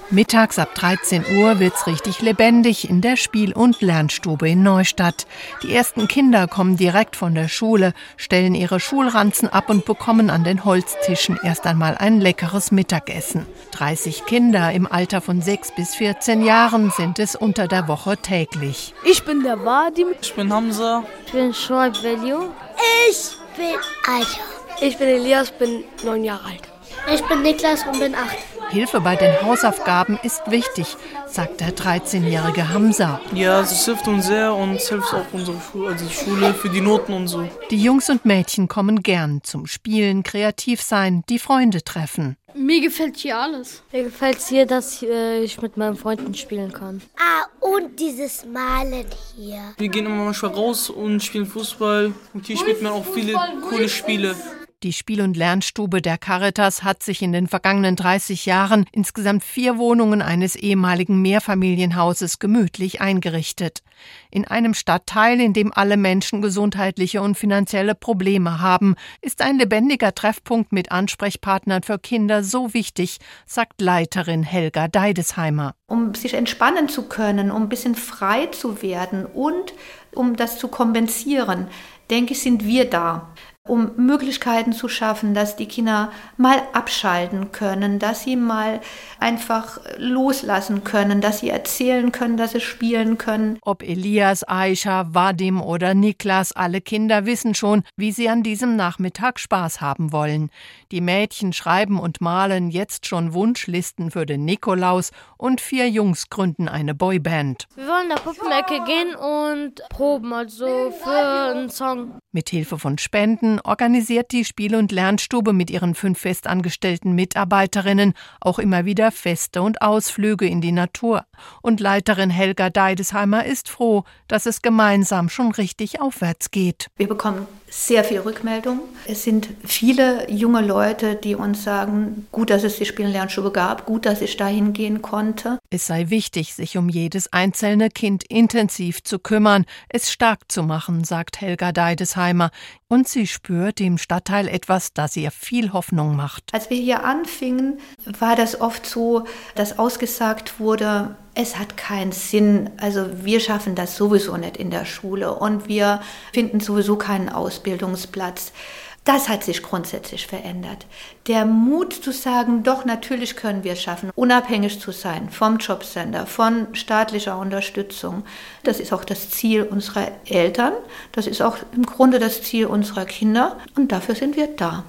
Mittags ab 13 Uhr wird's richtig lebendig in der Spiel- und Lernstube in Neustadt. Die ersten Kinder kommen direkt von der Schule, stellen ihre Schulranzen ab und bekommen an den Holztischen erst einmal ein leckeres Mittagessen. 30 Kinder im Alter von 6 bis 14 Jahren sind es unter der Woche täglich. Ich bin der Vadim. Ich bin Hamza. Ich bin Shoaib Velio. Ich bin Aisha. Ich bin Elias, bin 9 Jahre alt. Ich bin Niklas und bin 8. Hilfe bei den Hausaufgaben ist wichtig, sagt der 13-jährige Hamza. Ja, es hilft uns sehr und es hilft auch unsere Schule, also die Schule für die Noten und so. Die Jungs und Mädchen kommen gern zum Spielen, kreativ sein, die Freunde treffen. Mir gefällt hier alles. Mir gefällt es hier, dass ich mit meinen Freunden spielen kann. Und dieses Malen hier. Wir gehen immer manchmal raus und spielen Fußball und hier spielt man auch viele coole Spiele. Die Spiel- und Lernstube der Caritas hat sich in den vergangenen 30 Jahren insgesamt 4 Wohnungen eines ehemaligen Mehrfamilienhauses gemütlich eingerichtet. In einem Stadtteil, in dem alle Menschen gesundheitliche und finanzielle Probleme haben, ist ein lebendiger Treffpunkt mit Ansprechpartnern für Kinder so wichtig, sagt Leiterin Helga Deidesheimer. Um sich entspannen zu können, um ein bisschen frei zu werden und um das zu kompensieren, denke ich, sind wir da. Um Möglichkeiten zu schaffen, dass die Kinder mal abschalten können, dass sie mal einfach loslassen können, dass sie erzählen können, dass sie spielen können. Ob Elias, Aisha, Vadim oder Niklas, alle Kinder wissen schon, wie sie an diesem Nachmittag Spaß haben wollen. Die Mädchen schreiben und malen jetzt schon Wunschlisten für den Nikolaus und 4 Jungs gründen eine Boyband. Wir wollen in der Puppenecke gehen und proben, also für einen Song. Mit Hilfe von Spenden organisiert die Spiel- und Lernstube mit ihren 5 festangestellten Mitarbeiterinnen auch immer wieder Feste und Ausflüge in die Natur. Und Leiterin Helga Deidesheimer ist froh, dass es gemeinsam schon richtig aufwärts geht. Wir bekommen sehr viel Rückmeldung. Es sind viele junge Leute, die uns sagen, gut, dass es die Spiel- und Lernstube gab, gut, dass ich dahin gehen konnte. Es sei wichtig, sich um jedes einzelne Kind intensiv zu kümmern, es stark zu machen, sagt Helga Deidesheimer. Und sie spürt im Stadtteil etwas, das ihr viel Hoffnung macht. Als wir hier anfingen, war das oft so, dass ausgesagt wurde, es hat keinen Sinn, also wir schaffen das sowieso nicht in der Schule und wir finden sowieso keinen Ausbildungsplatz. Das hat sich grundsätzlich verändert. Der Mut zu sagen, doch, natürlich können wir es schaffen, unabhängig zu sein vom Jobcenter, von staatlicher Unterstützung. Das ist auch das Ziel unserer Eltern, das ist auch im Grunde das Ziel unserer Kinder und dafür sind wir da.